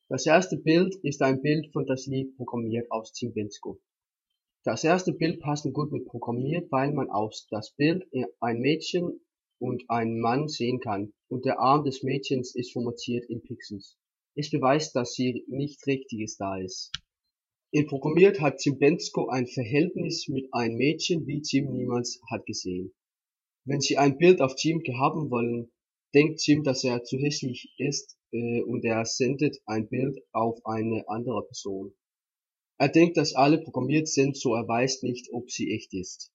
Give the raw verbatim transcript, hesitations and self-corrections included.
Das erste Bild ist ein Bild von das Lied Programmiert aus Team Bensko. Das erste Bild passt gut mit Programmiert, weil man aus das Bild ein Mädchen und einen Mann sehen kann und der Arm des Mädchens ist formatiert in Pixels. Es beweist, dass sie nicht richtiges da ist. In Programmiert hat Tim Bensko ein Verhältnis mit einem Mädchen, wie Tim niemals hat gesehen. Wenn Sie ein Bild auf Tim haben wollen, denkt Tim, dass er zu hässlich ist äh, und er sendet ein Bild auf eine andere Person. Er denkt, dass alle programmiert sind, so er weiß nicht, ob sie echt ist.